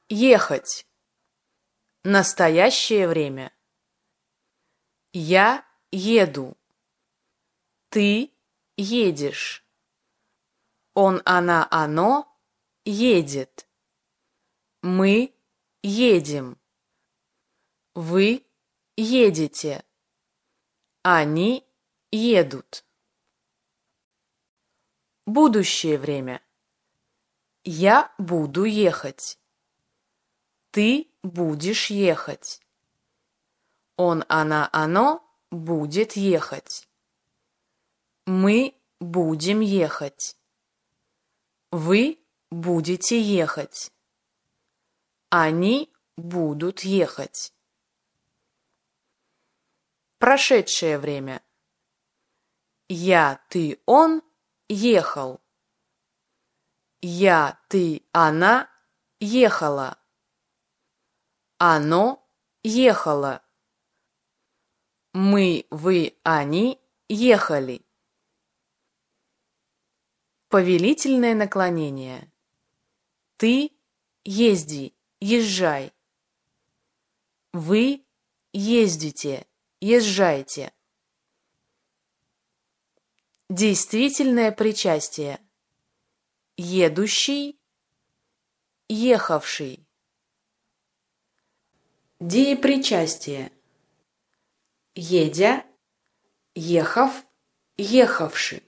Ехать. Настоящее время. Я еду. Ты едешь. Он, она, оно едет. Мы едем. Вы едете. Они едут. Будущее время. Я буду ехать. Ты будешь ехать. Он, она, оно будет ехать. Мы будем ехать. Вы будете ехать. Они будут ехать. Прошедшее время. Я, ты, он ехал. Я, ты, она ехала. Оно ехало. Мы, вы, они ехали. Повелительное наклонение. Ты езди, езжай. Вы ездите, езжайте. Действительное причастие. Едущий, ехавший. Деепричастие. Едя, ехав, ехавши.